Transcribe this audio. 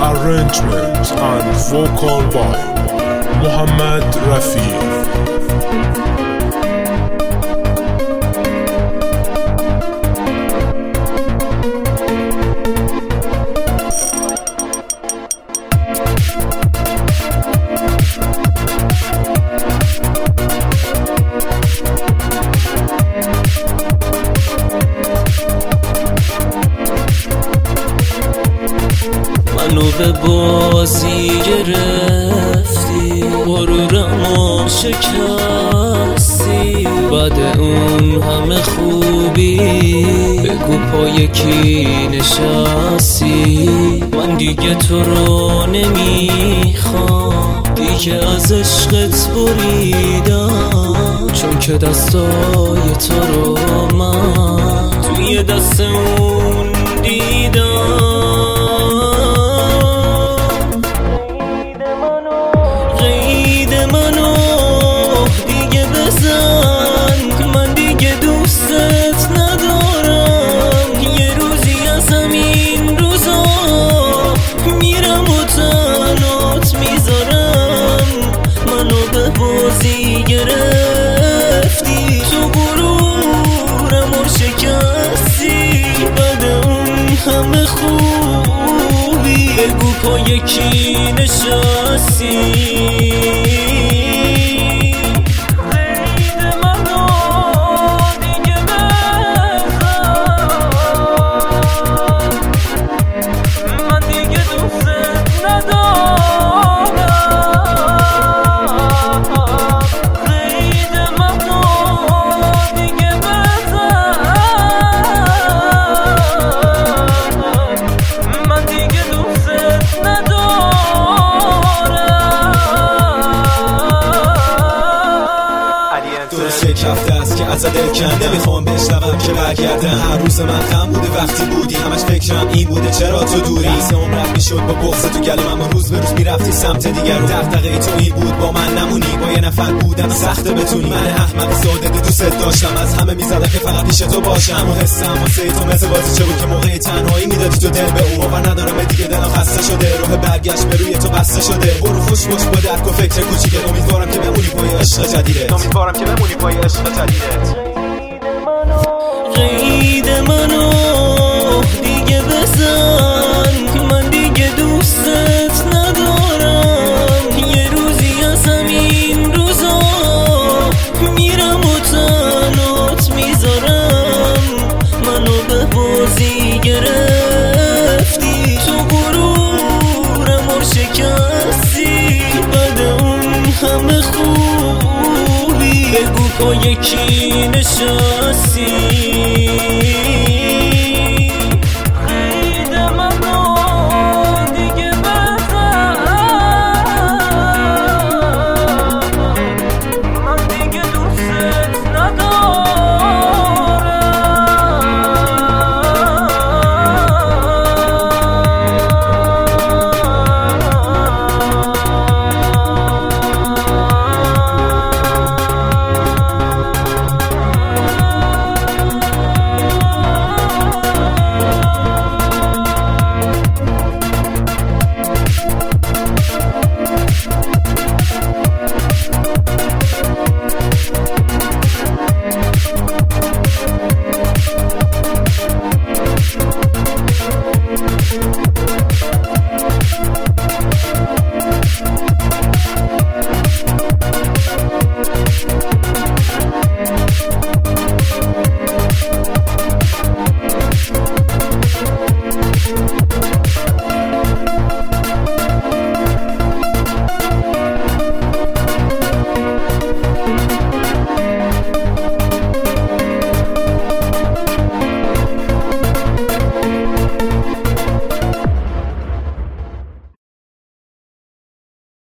arrangement and vocal by Muhammad Rafi. منو به بازی گرفتی، غرورمو شکستی، بعد اون همه خوبی بگو پای کی نشستی. من دیگه تو رو نمیخوام، دیگه از عشقت بریدم، چون که دستای تو رو من توی دست اون دیدم. گرفتی تو غرورمو شکستی، بعد اون همه خوبی بگو پای کی نشستی. یک هفته است که از دل کنده، میخوام بشنوم که برگرده. هر روز من غم بوده وقتی بودی، همش فکرم این بوده چرا تو دوری. لحظه عمرت میشد با بغض تو گلوم، اما روز به روز میرفتی سمت دیگر رو. دغدغه تو این بود با من نمونی، با یه نفر بودم سخته بتونی. من احمق صادق دوست داشتم، از همه میزدم که فقط پیش تو باشم، اما حسم واسه تو مثل بازی چه بود که موقع تنهایی میدادی تو دل به او. باور ندارم دیگه دلم خسته شده، راه برگشت به روی تو بسته شده. برو خوش باش با درک و فکر کوچیکه، امیدوارم که بمونی پای عشق جدیدت، امیدوارم که بمونی پای عشق جدیدت. قید منو دیگه بزن، من دیگه دوستت ندارم. یه روزی از همین روزا میرم و تنات میذارم. منو به بازی گرفتی، تو غرورمو شکستی، بعد اون همه خوبی بگو پای کی نشستی.